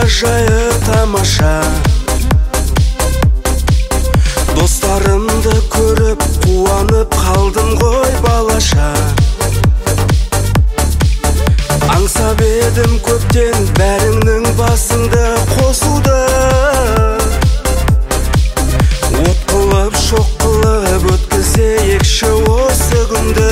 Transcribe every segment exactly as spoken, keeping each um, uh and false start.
ғажайып тамаша. Достарымды көріп қуанып қалдым ғой балаша. Аңсап едім көптен бәріңнің басыңды қосуды. От қылып шоқ қылып өткізейікші осы күнді.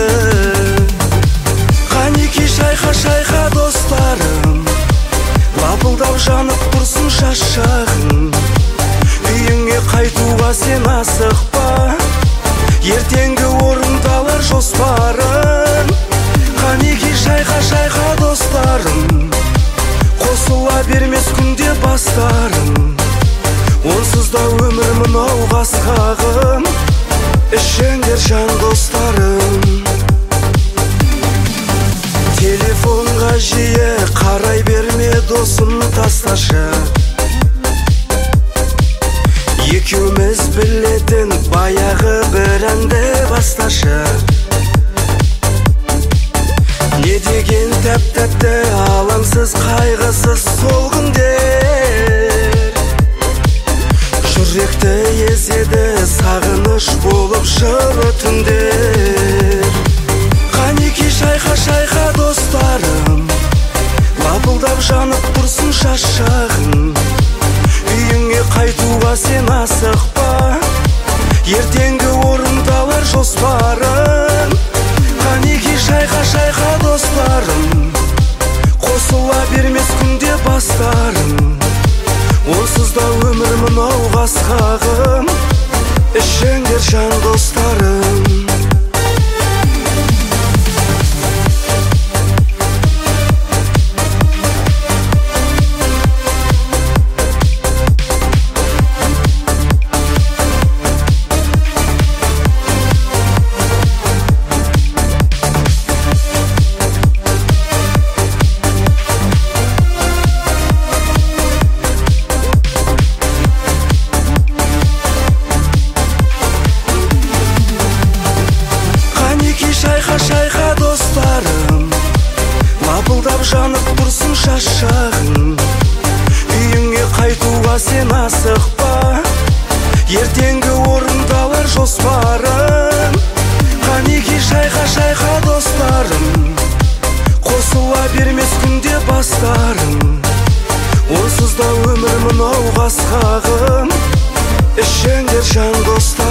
Қанеки шайқа шайқа достарым, лапылдап жанып тұрсын шашағың. Үйіңе қайтуға сен асықпа, ертеңгі орындалар жоспарың. Қанеки шайқа шайқа достарым, қосыла бермес күнде бастарым. Онсыз да өмір мынау қасқағым, ішіңдер жан достарым. Телефонға жиі қарай берме досым, тасташы. Екеуміз білетін баяғы бір әнді басташы. Не деген тәп-тәтті, алаңсыз қайғысыз сол күндер. Жүректі езеді сағыныш болып жылы түндер. Қанеки шайқа шайқа достарым, лапылдап жанып тұрсын шашағың. Үйіңе қайтуға сен асықпа, ертеңгі орындалар жоспарың. Қанеки шайқа шайқа достарым, қосыла бермес күнде бастарым. Онсыз да өмір мынау қасқағым, ішіңдер жан достарым. Шайқа шайқа достарым, лапылдап жанып тұрсын шашағың. Үйіңе қайтуға сен асықпа, ертеңгі орындалар жоспарың. Қанеки шайқа шайқа достарым, қосыла бермес күнде бастарым. Онсыз да өмір мынау қасқағым, ішіңдер жан достарым.